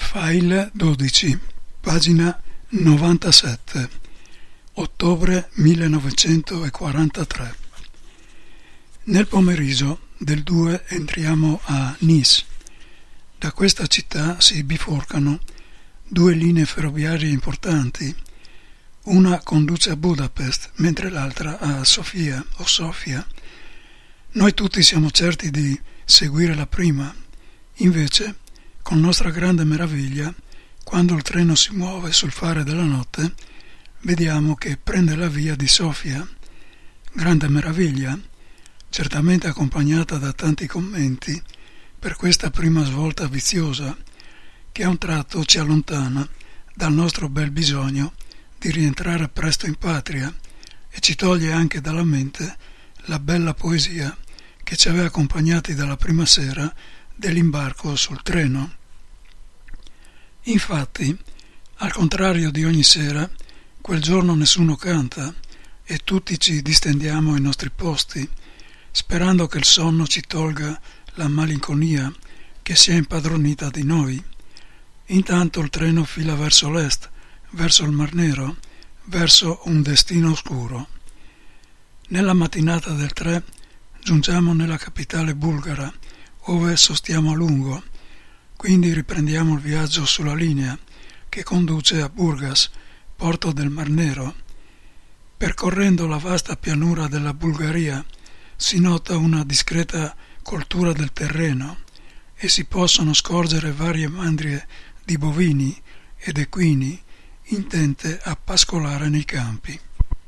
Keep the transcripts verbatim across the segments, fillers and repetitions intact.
File dodici, pagina novantasette, ottobre millenovecentoquarantatré. Nel pomeriggio del due entriamo a Nice. Da questa città si biforcano due linee ferroviarie importanti. Una conduce a Budapest, mentre l'altra a Sofia o Sofia. Noi tutti siamo certi di seguire la prima. Invece, con nostra grande meraviglia, quando il treno si muove sul fare della notte, vediamo che prende la via di Sofia. Grande meraviglia, certamente accompagnata da tanti commenti per questa prima svolta viziosa, che a un tratto ci allontana dal nostro bel bisogno di rientrare presto in patria e ci toglie anche dalla mente la bella poesia che ci aveva accompagnati dalla prima sera dell'imbarco sul treno. Infatti, al contrario di ogni sera, quel giorno nessuno canta e tutti ci distendiamo ai nostri posti, sperando che il sonno ci tolga la malinconia che si è impadronita di noi. Intanto il treno fila verso l'est, verso il Mar Nero, verso un destino oscuro. Nella mattinata del tre giungiamo nella capitale bulgara, ove sostiamo a lungo. Quindi riprendiamo il viaggio sulla linea che conduce a Burgas, porto del Mar Nero. Percorrendo la vasta pianura della Bulgaria si nota una discreta coltura del terreno e si possono scorgere varie mandrie di bovini ed equini intente a pascolare nei campi.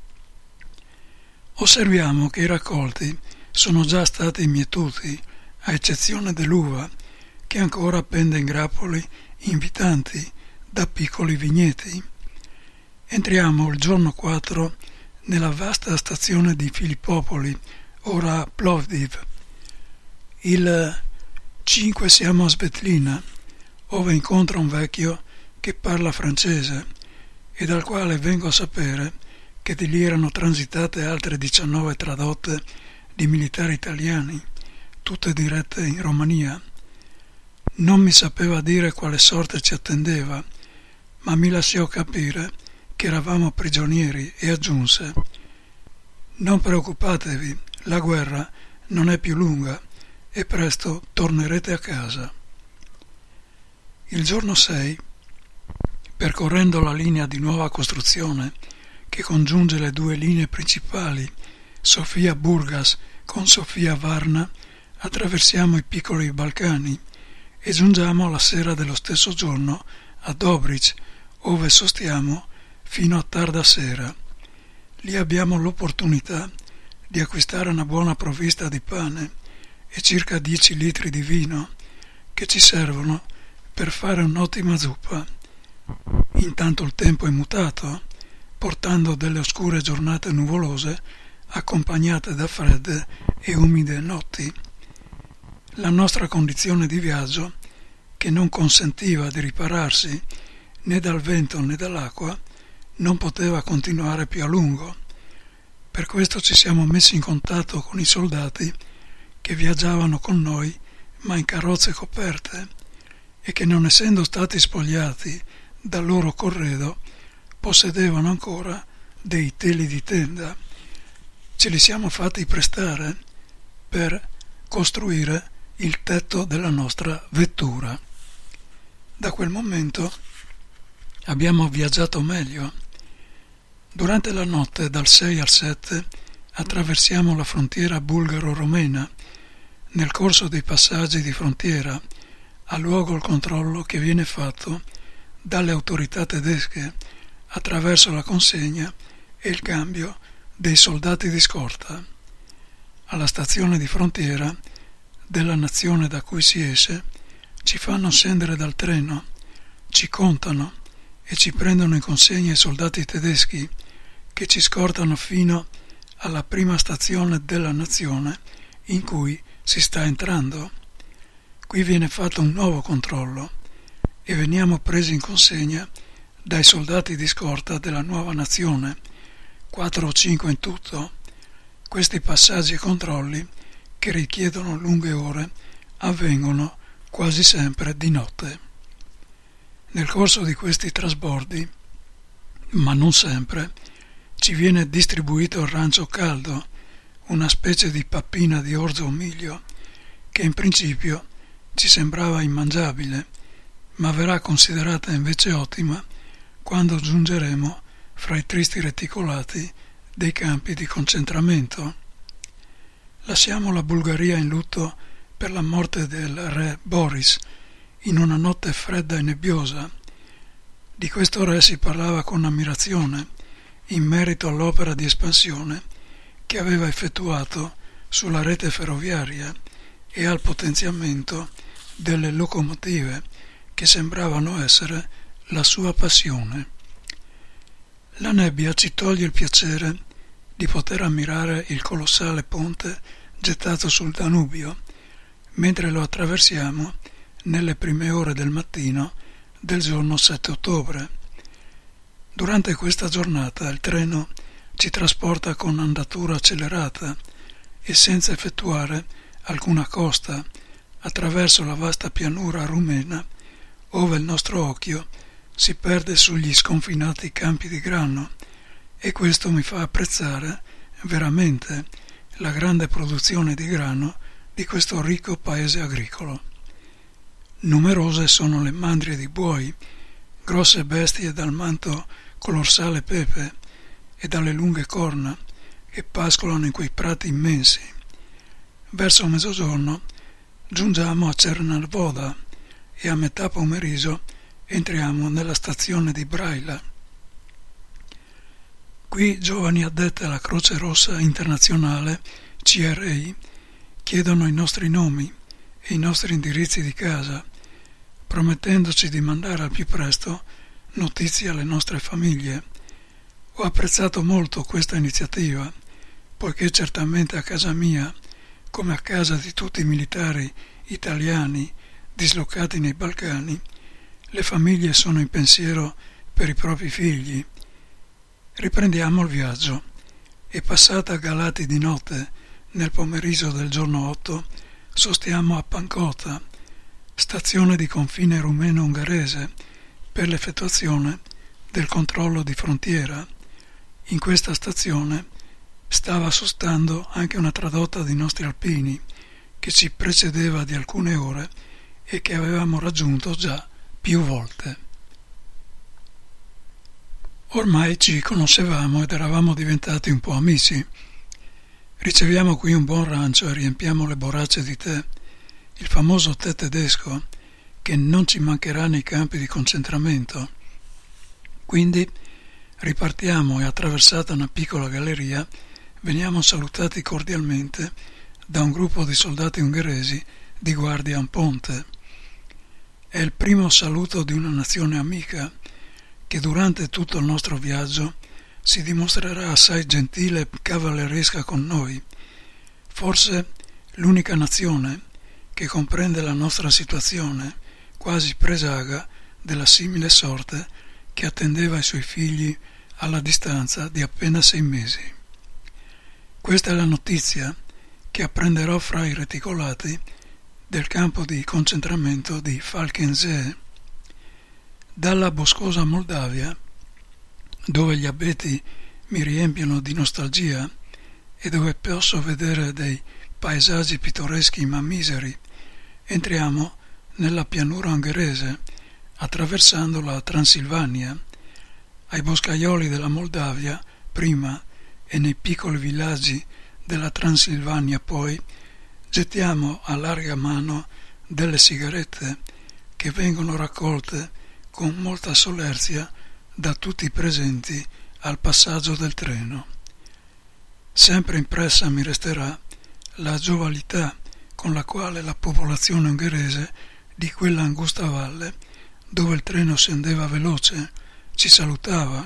Osserviamo che i raccolti sono già stati mietuti, a eccezione dell'uva, che ancora pende in grappoli invitanti da piccoli vigneti. Entriamo il giorno quattro nella vasta stazione di Filippopoli, ora Plovdiv. Il cinque siamo a Svetlina, ove incontro un vecchio che parla francese e dal quale vengo a sapere che di lì erano transitate altre diciannove tradotte di militari italiani, tutte dirette in Romania. Non mi sapeva dire quale sorte ci attendeva, ma mi lasciò capire che eravamo prigionieri e aggiunse: «Non preoccupatevi, la guerra non è più lunga e presto tornerete a casa». Il giorno sei, percorrendo la linea di nuova costruzione che congiunge le due linee principali, Sofia-Burgas con Sofia-Varna, attraversiamo i piccoli Balcani e giungiamo alla sera dello stesso giorno a Dobrich, ove sostiamo fino a tarda sera. Lì abbiamo l'opportunità di acquistare una buona provvista di pane e circa dieci litri di vino che ci servono per fare un'ottima zuppa. Intanto il tempo è mutato, portando delle oscure giornate nuvolose accompagnate da fredde e umide notti. La nostra condizione di viaggio, che non consentiva di ripararsi né dal vento né dall'acqua, non poteva continuare più a lungo. Per questo ci siamo messi in contatto con i soldati che viaggiavano con noi, ma in carrozze coperte, e che, non essendo stati spogliati dal loro corredo, possedevano ancora dei teli di tenda. Ce li siamo fatti prestare per costruire il tetto della nostra vettura. Da quel momento abbiamo viaggiato meglio. Durante la notte dal sei al sette attraversiamo la frontiera bulgaro-romena. Nel corso dei passaggi di frontiera ha luogo il controllo che viene fatto dalle autorità tedesche attraverso la consegna e il cambio dei soldati di scorta. Alla stazione di frontiera della nazione da cui si esce ci fanno scendere dal treno, ci contano e ci prendono in consegna i soldati tedeschi che ci scortano fino alla prima stazione della nazione in cui si sta entrando. Qui viene fatto un nuovo controllo e veniamo presi in consegna dai soldati di scorta della nuova nazione, quattro o cinque in tutto. Questi passaggi e controlli, che richiedono lunghe ore, avvengono quasi sempre di notte. Nel corso di questi trasbordi, ma non sempre, ci viene distribuito il rancio caldo, una specie di pappina di orzo o miglio, che in principio ci sembrava immangiabile, ma verrà considerata invece ottima quando giungeremo fra i tristi reticolati dei campi di concentramento. Lasciamo la Bulgaria in lutto per la morte del re Boris in una notte fredda e nebbiosa. Di questo re si parlava con ammirazione in merito all'opera di espansione che aveva effettuato sulla rete ferroviaria e al potenziamento delle locomotive che sembravano essere la sua passione. La nebbia ci toglie il piacere di poter ammirare il colossale ponte gettato sul Danubio mentre lo attraversiamo nelle prime ore del mattino del giorno sette ottobre. Durante questa giornata il treno ci trasporta con andatura accelerata e senza effettuare alcuna costa attraverso la vasta pianura rumena, ove il nostro occhio si perde sugli sconfinati campi di grano, e questo mi fa apprezzare veramente la grande produzione di grano di questo ricco paese agricolo. Numerose sono le mandrie di buoi, grosse bestie dal manto color sale pepe e dalle lunghe corna che pascolano in quei prati immensi. Verso mezzogiorno giungiamo a Cernavoda e a metà pomeriggio entriamo nella stazione di Braila. Qui giovani addetti alla Croce Rossa Internazionale, C R I, chiedono i nostri nomi e i nostri indirizzi di casa, promettendoci di mandare al più presto notizie alle nostre famiglie. Ho apprezzato molto questa iniziativa, poiché certamente a casa mia, come a casa di tutti i militari italiani dislocati nei Balcani, le famiglie sono in pensiero per i propri figli. Riprendiamo il viaggio e, passata Galati di notte, nel pomeriggio del giorno otto, sostiamo a Pancota, stazione di confine rumeno-ungherese, per l'effettuazione del controllo di frontiera. In questa stazione stava sostando anche una tradotta di nostri alpini che ci precedeva di alcune ore e che avevamo raggiunto già più volte. Ormai ci conoscevamo ed eravamo diventati un po' amici. Riceviamo qui un buon rancio e riempiamo le borracce di tè, il famoso tè tedesco che non ci mancherà nei campi di concentramento. Quindi ripartiamo e, attraversata una piccola galleria, veniamo salutati cordialmente da un gruppo di soldati ungheresi di guardia a un ponte. È il primo saluto di una nazione amica che durante tutto il nostro viaggio si dimostrerà assai gentile e cavalleresca con noi, forse l'unica nazione che comprende la nostra situazione, quasi presaga della simile sorte che attendeva i suoi figli alla distanza di appena sei mesi. Questa è la notizia che apprenderò fra i reticolati del campo di concentramento di Falkensee. Dalla boscosa Moldavia, dove gli abeti mi riempiono di nostalgia e dove posso vedere dei paesaggi pittoreschi ma miseri, entriamo nella pianura ungherese, attraversando la Transilvania. Ai boscaioli della Moldavia prima e nei piccoli villaggi della Transilvania poi gettiamo a larga mano delle sigarette che vengono raccolte con molta solerzia da tutti i presenti al passaggio del treno. Sempre impressa mi resterà la giovialità con la quale la popolazione ungherese di quella angusta valle, dove il treno scendeva veloce, ci salutava.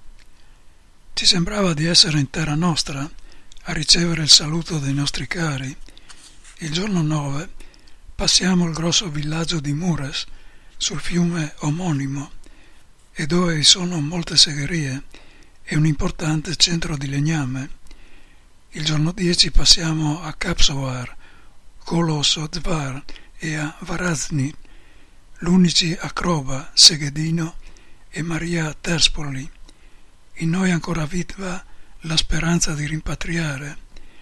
Ci sembrava di essere in terra nostra a ricevere il saluto dei nostri cari. Il giorno nove passiamo il grosso villaggio di Mureș sul fiume omonimo, e dove vi sono molte segherie e un importante centro di legname. Il giorno dieci passiamo a Kapsovar, Kolosovar e a Varaždin, l'unici Acroba, Seghedino e Maria Terspoli. In noi ancora viva la speranza di rimpatriare.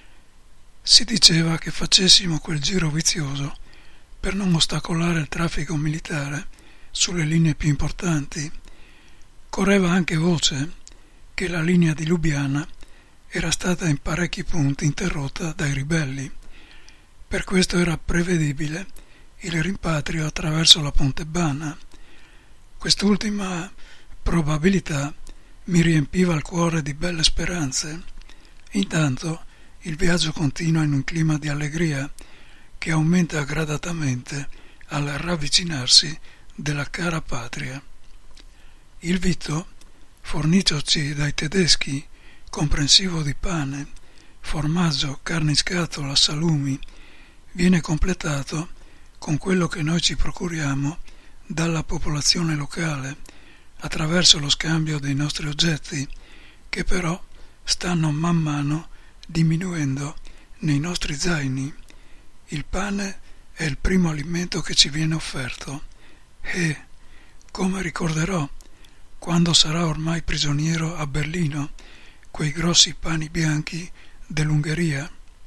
Si diceva che facessimo quel giro vizioso per non ostacolare il traffico militare sulle linee più importanti. Correva anche voce che la linea di Lubiana era stata in parecchi punti interrotta dai ribelli. Per questo era prevedibile il rimpatrio attraverso la Pontebana. Quest'ultima probabilità mi riempiva il cuore di belle speranze. Intanto il viaggio continua in un clima di allegria che aumenta gradatamente al ravvicinarsi della cara patria. Il vitto, fornitoci dai tedeschi, comprensivo di pane, formaggio, carne in scatola, salumi, viene completato con quello che noi ci procuriamo dalla popolazione locale attraverso lo scambio dei nostri oggetti, che però stanno man mano diminuendo nei nostri zaini. Il pane è il primo alimento che ci viene offerto e, come ricorderò, quando sarà ormai prigioniero a Berlino, quei grossi pani bianchi dell'Ungheria.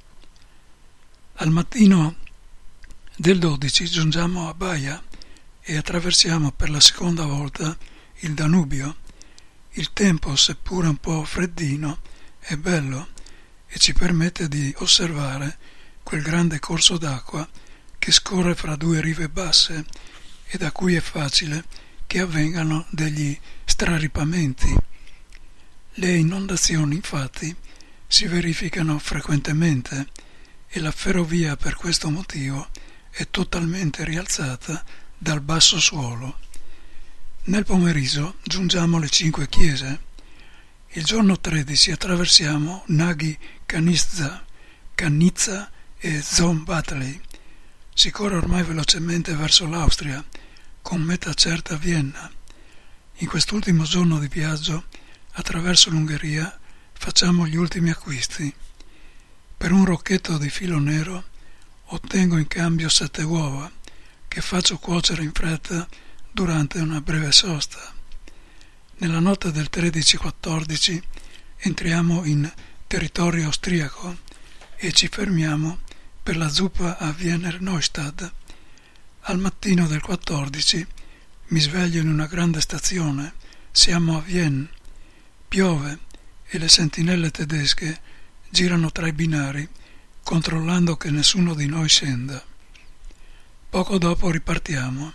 Al mattino del dodici giungiamo a Baia e attraversiamo per la seconda volta il Danubio. Il tempo, seppure un po' freddino, è bello e ci permette di osservare quel grande corso d'acqua che scorre fra due rive basse e da cui è facile che avvengano degli straripamenti. Le inondazioni, infatti, si verificano frequentemente e la ferrovia per questo motivo è totalmente rialzata dal basso suolo. Nel pomeriggio giungiamo alle cinque chiese. Il giorno tredici attraversiamo Nagy Kanizsa, Kanizsa e Szombathely. Si corre ormai velocemente verso l'Austria, con meta certa a Vienna. In quest'ultimo giorno di viaggio, attraverso l'Ungheria, facciamo gli ultimi acquisti. Per un rocchetto di filo nero ottengo in cambio sette uova, che faccio cuocere in fretta durante una breve sosta. Nella notte del tredici quattordici entriamo in territorio austriaco e ci fermiamo per la zuppa a Wiener Neustadt. Al mattino del quattordici mi sveglio in una grande stazione, siamo a Vienne. Piove e le sentinelle tedesche girano tra i binari, controllando che nessuno di noi scenda. Poco dopo ripartiamo.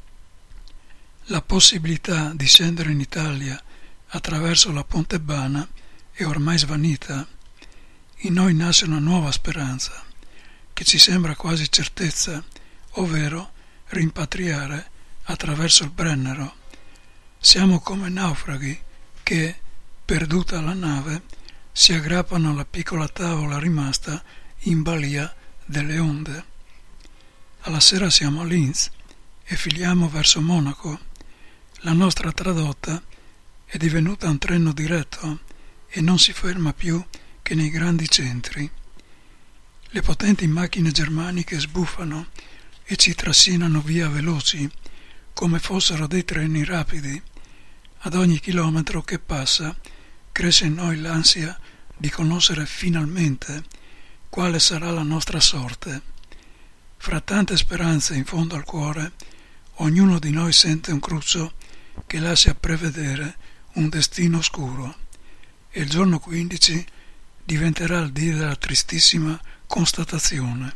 La possibilità di scendere in Italia attraverso la Pontebana è ormai svanita. In noi nasce una nuova speranza, che ci sembra quasi certezza, ovvero rimpatriare attraverso il Brennero. Siamo come naufraghi che, perduta la nave, si aggrappano alla piccola tavola rimasta in balia delle onde. Alla sera siamo a Linz e filiamo verso Monaco. La nostra tradotta è divenuta un treno diretto e non si ferma più che nei grandi centri. Le potenti macchine germaniche sbuffano e ci trascinano via veloci, come fossero dei treni rapidi. Ad ogni chilometro che passa cresce in noi l'ansia di conoscere finalmente quale sarà la nostra sorte. Fra tante speranze in fondo al cuore, ognuno di noi sente un cruccio che lascia prevedere un destino oscuro, e il giorno quindici diventerà il dì della tristissima constatazione.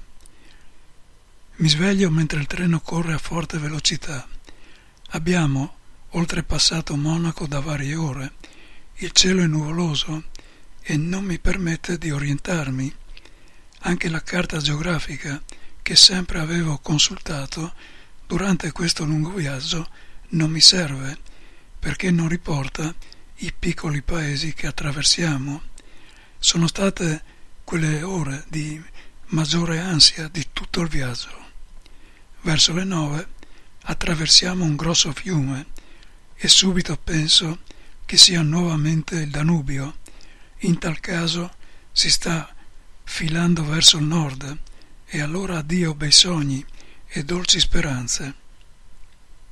Mi sveglio mentre il treno corre a forte velocità. Abbiamo oltrepassato Monaco da varie ore, il cielo è nuvoloso e non mi permette di orientarmi. Anche la carta geografica che sempre avevo consultato durante questo lungo viaggio non mi serve, perché non riporta i piccoli paesi che attraversiamo. Sono state quelle ore di maggiore ansia di tutto il viaggio. Verso le nove attraversiamo un grosso fiume e subito penso che sia nuovamente il Danubio. In tal caso si sta filando verso il nord e allora addio bei sogni e dolci speranze.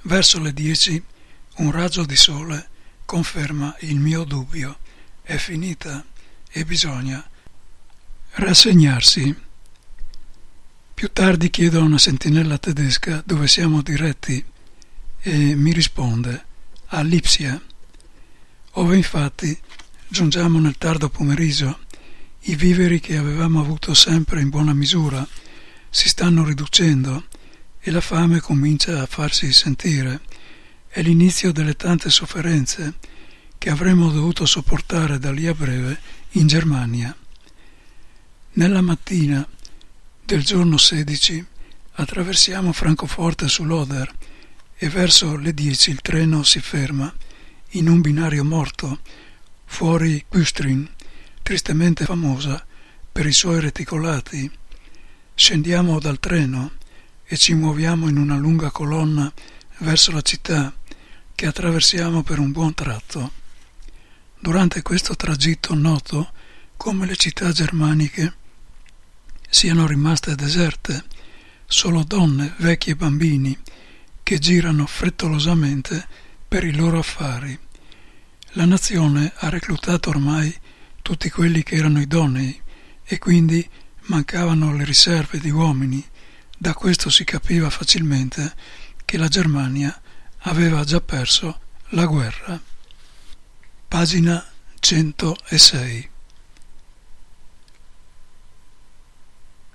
Verso le dieci un raggio di sole conferma il mio dubbio. È finita e bisogna rassegnarsi. Più tardi chiedo a una sentinella tedesca dove siamo diretti e mi risponde a Lipsia, ove infatti giungiamo nel tardo pomeriggio. I viveri che avevamo avuto sempre in buona misura si stanno riducendo e la fame comincia a farsi sentire. È l'inizio delle tante sofferenze che avremmo dovuto sopportare da lì a breve in Germania. Nella mattina del giorno sedici attraversiamo Francoforte sull'Oder e verso le dieci il treno si ferma in un binario morto fuori Küstrin, tristemente famosa per i suoi reticolati. Scendiamo dal treno e ci muoviamo in una lunga colonna verso la città che attraversiamo per un buon tratto. Durante questo tragitto noto come le città germaniche siano rimaste deserte, solo donne, vecchi e bambini che girano frettolosamente per i loro affari. La nazione ha reclutato ormai tutti quelli che erano idonei e quindi mancavano le riserve di uomini. Da questo si capiva facilmente che la Germania aveva già perso la guerra. Pagina centosei.